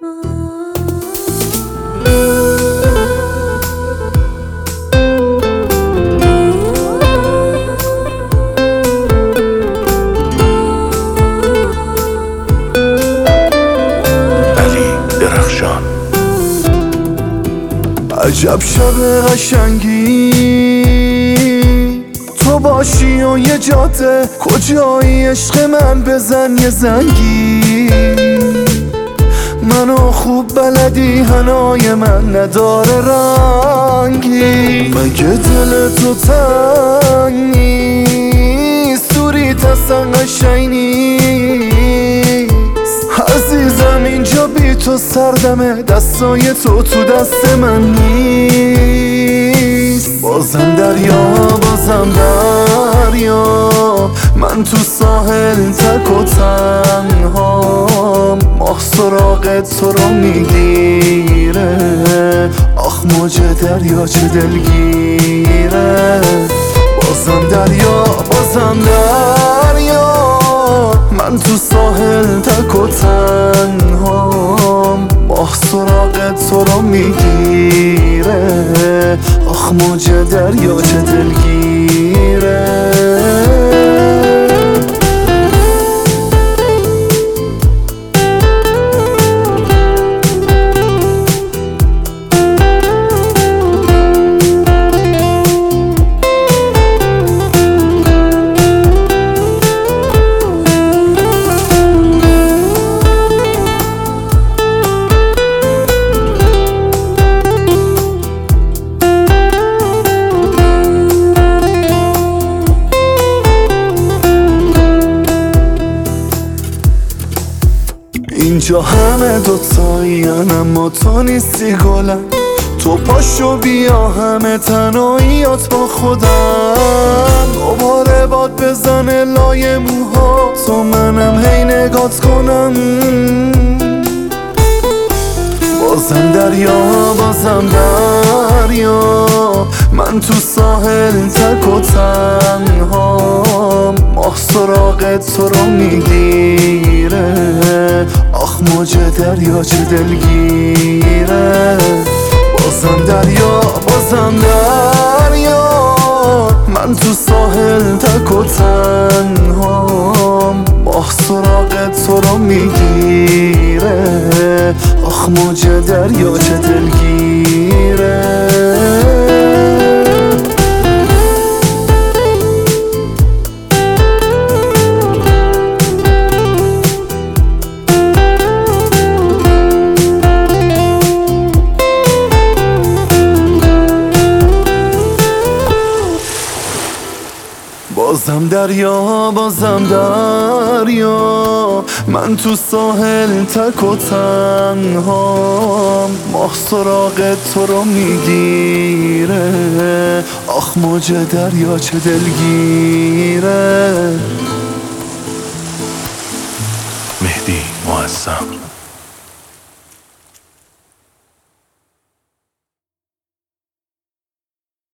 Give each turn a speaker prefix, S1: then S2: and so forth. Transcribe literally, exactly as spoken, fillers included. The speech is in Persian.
S1: عجب شب قشنگی تو باشی و یه جاده، کجایی عشق من؟ بزن یه زنگی. منو خوب بلدی حنای من نداره رنگی. مگه دل تو تنگ نیست؟ دوریت اصلا قشنگ نیست عزیزم، اینجا بی تو سردمه، دستای تو تو دست من نیست. بازم دریا بازم دریا، من تو ساحل تک و تنهام. ماه سراغ تو رو میگیره، آخ موج دریا چه دلگیره. بازم دریا بازم دریا، من تو ساحل تک و تنهام. ماه سراغ تو رو میگیره، آخ موج دریا چه دلگیره. اینجا همه دوتایین اما تو نیستی گلم. تو پاشو بیا همه تنهاییات با خودم. دوباره باد بزنه لای موها تو منم هی نگات کنم. بازم دریا بازم دریا، من تو ساحل تک و تنهام. ماه سراغ تو رو میگیره، آخ موج دریا چه دلگیره. بازم دریا بازم دریا، من تو ساحل تک و تنهام. ماه سراغ تو رو میگیره، آخ موج دریا چه دلگیره. بازم دریا بازم دریا، من تو ساحل تک و تنهام. ماه سراغ تو رو میگیره، آخ موج دریا چه دلگیره.
S2: مهدی معظم.